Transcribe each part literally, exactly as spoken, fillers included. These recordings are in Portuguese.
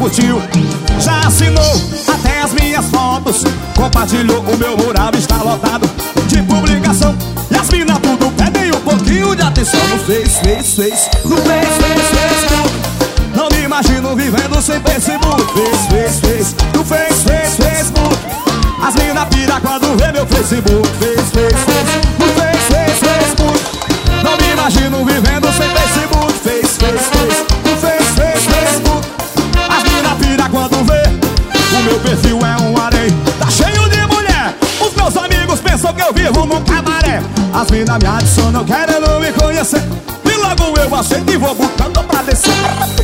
curtiu, já assinou até as minhas fotos, compartilhou, o meu mural está lotado de publicação. E as minas tudo pedem um pouquinho de atenção. No Face, Face, Face, no Face, Face, Facebook. Não me imagino vivendo sem Facebook. Face, Face, Face, no Face, Face, Facebook. As minas pira quando vê meu Facebook. Face, Face, Face, no Face, Face, Facebook. Não me imagino vivendo sem Facebook. Face, Face, Face, no Face, Face, Facebook. As minas pira quando vê o meu perfil é um harém, tá cheio de mulher. Os meus amigos pensam que eu vivo num cabaré. As minas me adicionam querendo me conhecer, e logo eu aceito e vou botando pra descer.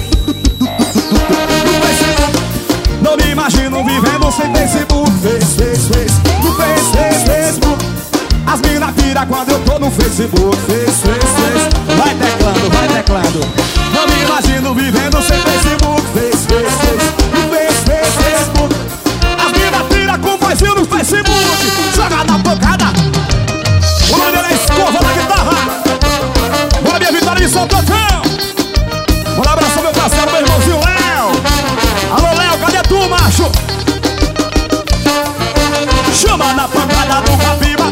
Não me imagino vivendo sem Facebook. Face, Face, Face, no Face, Face, Facebook. As minas pira quando eu tô no Facebook. Face, Face, Face, vai teclando, vai teclando. Não me imagino vivendo sem Facebook. Face, Face, Face, no Face, Face, Facebook. As minas pira com o vozinho no Facebook. Joga na pancada. O nome dele é Escova da guitarra. Bora, minha vitória de São Tocão. Um abraço, meu parceiro, meu irmãozinho Léo. Alô, Léo, cadê tu, macho? Chama na pancada do Capiba.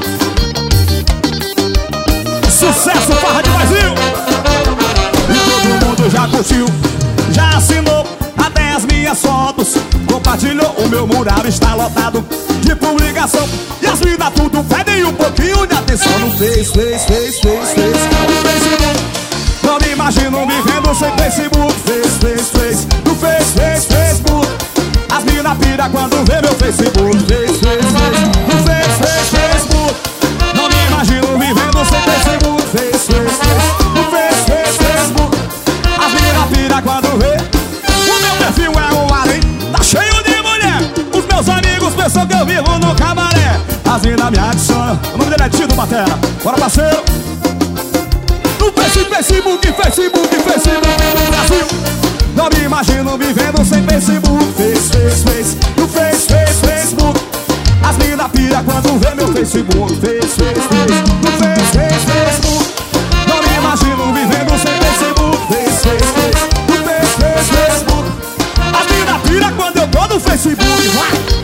Sucesso, farra de Brasil. E todo mundo já curtiu, já assinou até as minhas fotos, compartilhou, o meu mural está lotado de publicação. E as minas tudo pedem um pouquinho de atenção. No Face, Face, Face, Face, Face, no Facebook. Não me imagino vivendo sem Facebook. Face, Face, Face, no Face, Face, Facebook. As minas pira quando vê meu Facebook. Face, Face, Face, no Face, Face, Facebook. Não me imagino vivendo sem Facebook. Face, Face, Face, no Face, Face, Facebook. As minas pira quando vê o meu perfil é um harém, tá cheio de mulher. Os meus amigos pensam que eu vivo no cabaré. As minas me adicionam, o nome dele é Tito Batera. Bora, parceiro. No Face, Facebook, Facebook, Facebook no Brasil. Não me imagino vivendo sem Facebook. Face, Face, Face, no Face, Face, Facebook. As minas pira quando vê meu Facebook. Face, Face, Face, no Face, Face, Facebook. Não me imagino vivendo sem Facebook. Face, Face, Face, no Face, Face, Facebook. As minas pira quando eu tô no Facebook. Vai!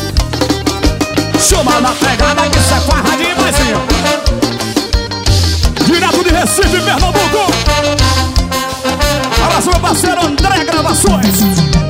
Chama na pegada que isso é farra de Brasil. Direto de Recife, Pernambuco. Abraço, meu parceiro André Gravações.